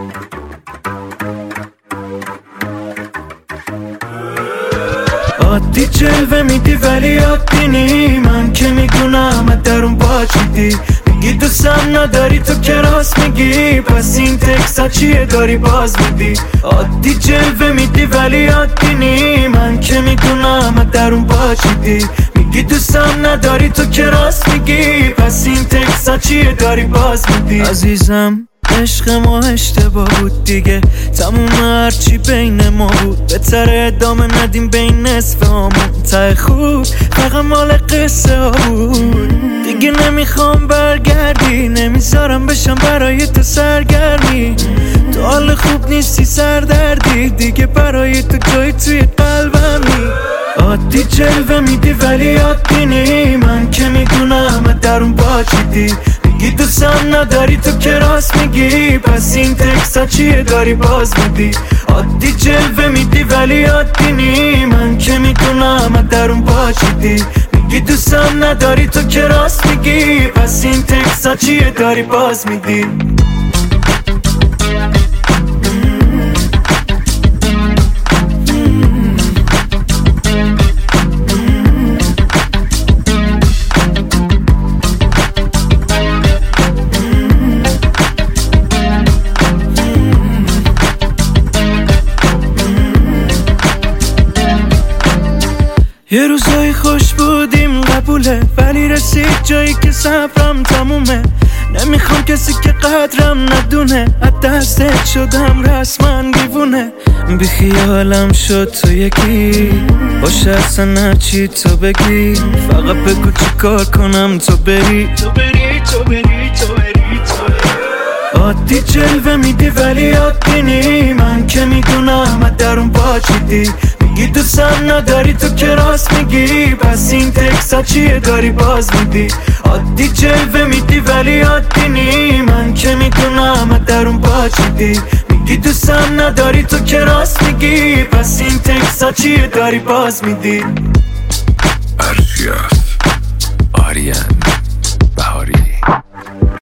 عادی جلوه میدی ولی عادی نی، من که میدونم درون باچیدی. میگی دوستم نداری تو که راست میگی، پس این تکسا چیه داری باز میدی. عادی جلوه میدی ولی عادی نی، من که میدونم درون باچیدی. میگی دوستم نداری تو که راست میگی، پس این تکسا چیه داری باز میدی. عزیزم عشق ما اشتباه بود دیگه، تموم هرچی بین ما بود. بهتر ادامه ندیم بین نصف همون، ته خوب فقط مال قصه ها بود. دیگه نمیخوام برگردی، نمیذارم بشم برای تو سرگرمی. تو حال خوب نیستی سردردی، دیگه برای تو جای توی قلبمی. عادی جلوه میدی ولی عادی نی، من که میدونم درون باچیدی. میگی دوستم نداری تو که راست میگی، پس این تکسا چیه داری باز میدی. عادی جلوه میدی ولی عادی نی، من که میدونم درون باچیدی. میگی دوستم نداری تو که راست میگی، پس این تکسا چیه داری باز میدی. یه روزای خوش بودیم قبوله، ولی رسید جایی که صبرم تمومه. نمیخوام کسی که قدرم ندونه، از دستت شدم رسما دیوونه. بی خیالم شد تو یکی، باشه اصلا هرچی تو بگی. فقط بگو چی کار کنم تو بری. عادی جلوه میدی ولی عادی نی، من که میدونم درون باچیدی. میگی دوستم نداری تو که راست میگی، پس این تکسا چیه داری باز میدی. عادی جلوه میدی ولی عادی نی، من که میدونم درون باچیدی. میگی دوستم نداری تو که راست میگی، پس این تکسا چیه داری باز میدی. ارشیاس آریان